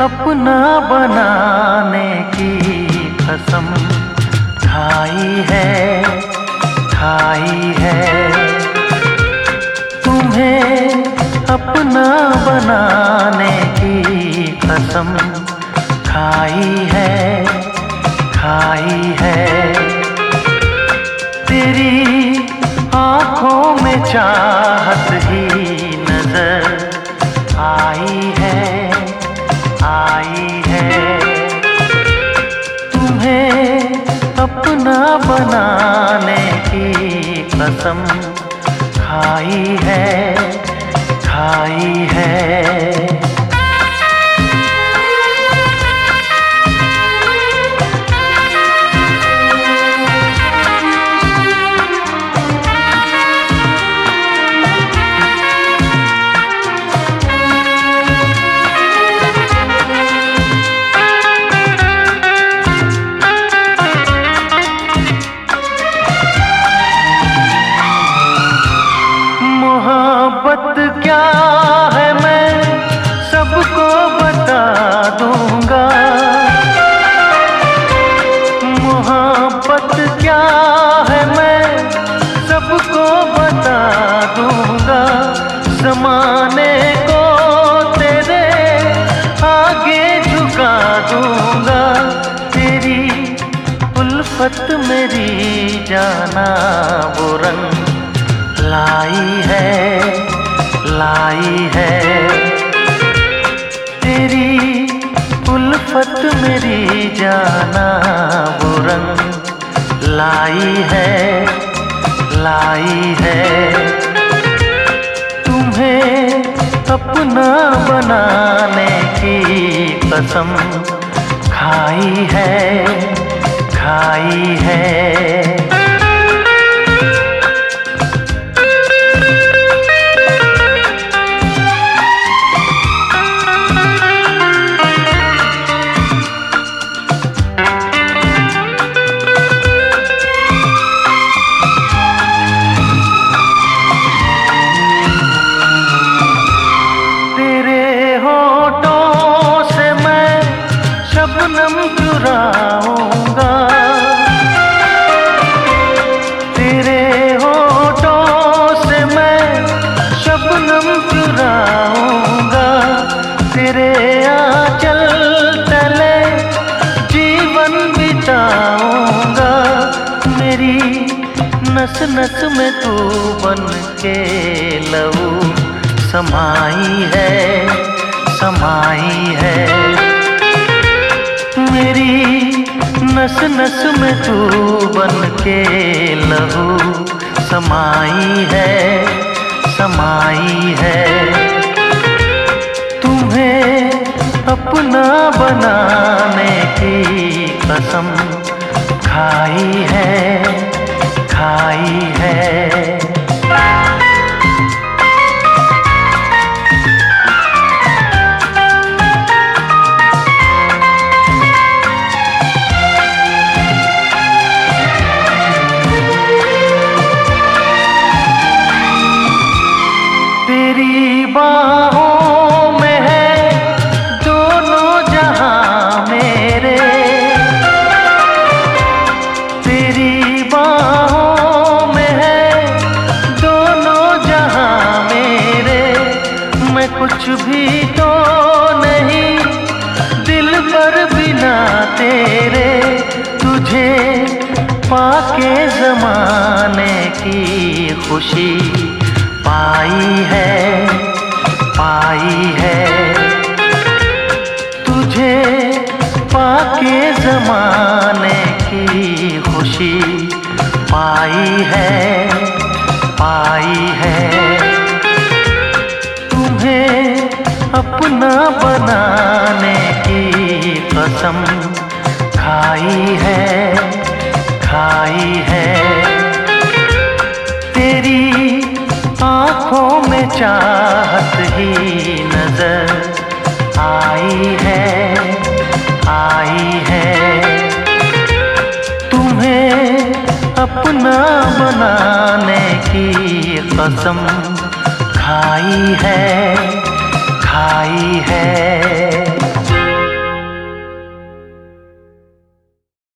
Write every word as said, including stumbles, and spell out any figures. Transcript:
अपना बनाने की कसम खाई है, खाई है। तुम्हें अपना बनाने की कसम खाई है, खाई है। तेरी आँखों में चाहत ही नजर आई है, आई है। तुम्हें अपना बनाने की कसम खाई है, खाई है। मोहब्बत क्या है मैं सबको बता दूंगा। मोहब्बत क्या है मैं सबको बता दूंगा। ज़माने को तेरे आगे झुका दूंगा। तेरी उल्फत मेरी जाना वो रंग लाई है, लाई है। तेरी उल्फत मेरी जाना वो रंग लाई है, लाई है। तुम्हें अपना बनाने की कसम खाई है, खाई है। शबनम चुराऊंगा तेरे होठों से मैं, शबनम चुराऊंगा। तेरे आंचल तले जीवन बिताऊंगा। मेरी नस नस में तू बन के लहू समाई है, समाई है। मेरी नस नस में तू बन के लहू समाई है, समाई है। तुम्हें अपना बनाने की कसम खाई है, खाई है। तेरी बाहों में है दोनों जहां मेरे। तेरी बाहों में है दोनों जहां मेरे। मैं कुछ भी तो नहीं दिल पर बिना तेरे। तुझे पाके ज़माने की खुशी पाई है, पाई है। तुझे पाके ज़माने की खुशी पाई है, पाई है। तुम्हें अपना बनाने की कसम खाई है, खाई है। तेरी आँखों में चाहत ही नजर आई है, आई है। तुम्हें अपना बनाने की कसम खाई है, खाई है।